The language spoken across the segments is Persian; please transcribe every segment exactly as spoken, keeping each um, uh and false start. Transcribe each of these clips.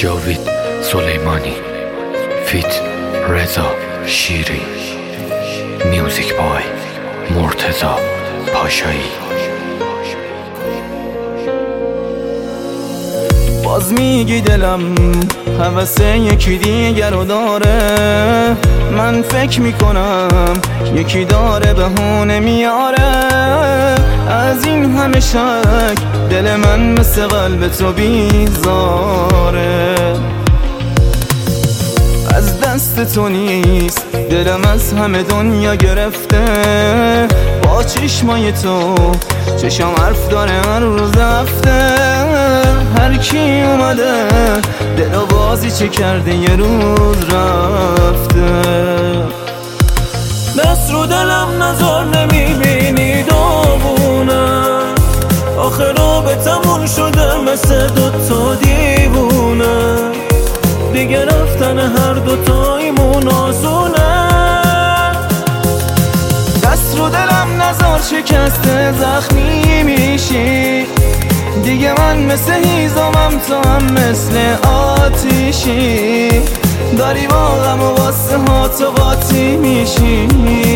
جاوید سلیمانی فیت رضا شیری، میوزیک بای مرتضی پاشایی. باز میگی دلم هوس یکی دیگر رو داره، من فکر میکنم یکی داره بهونه میاره. از این همه شک دل من مثل قلب تو بیزاره. از دست تو نیست دلم از همه دنیا گرفته، با چشمای تو چشم حرف داره هر روز هفته. هر کی اومده دل و بازی چه کرده یه روز رفته. دست رو دلم نظر نمیبینی داغونه، آخه رابطمون شده مثل دوتا دیوونه. دیگه رفتن هر دوتایمون آسونه. دست رو دلم نظر شکسته زخمی میشی. دیگه من مثل هیزمم تو هم مثل آتیشی. داری با غم و واسه ها تو قاطی میشی.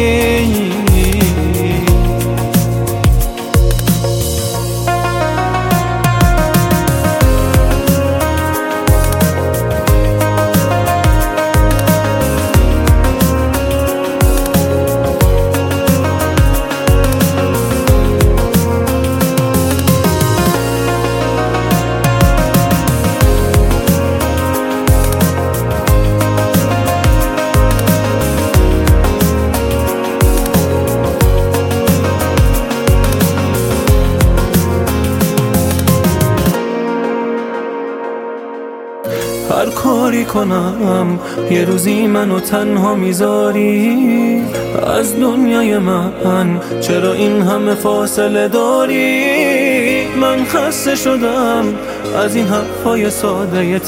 هر کاری کنم یه روزی منو تنها میذاری. از دنیای من چرا این همه فاصله داری؟ من خسته شدم از این حرفای ساده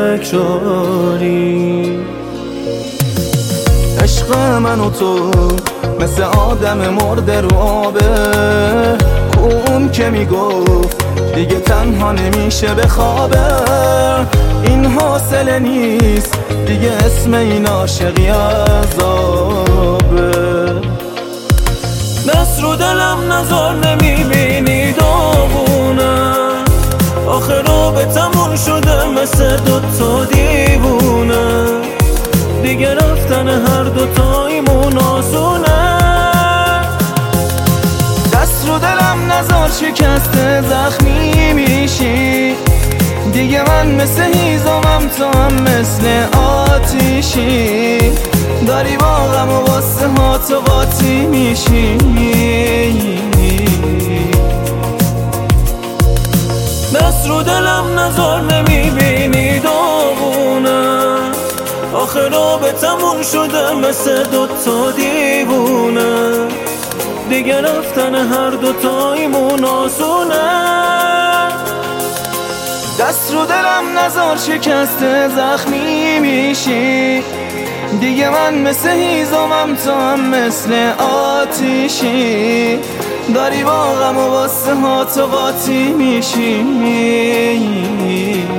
تکراری. عشق من و تو مثل آدم مرده رو آبه. اون که میگفت دیگه تنها نمیشه بخوابه. این حاصله نیست دیگه، اسم این عاشقی عذابه. دست رو دلم نظر نمیبینی داغونه، آخه رابطمون شده مثل دوتا دیوونه. دیگه رفتن هر دوتایمون آسونه. دست رو دلم نظر شکسته زخمی میشی. دیگه من مثل هیزمم تو هم مثل آتیشی. داری با غم و واسه ها تو قاطی میشی. دست رو دلم نظر نمیبینی داغونه، آخه رابطمون شده مثل دوتا دیوونه. دیگه رفتن هر دوتایمون آسونه. دست رو دلم نظر شکسته زخمی میشی. دیگه من مثل هیزمم تو هم مثل آتیشی. داری با غم و واسه ها تو قاطی میشی.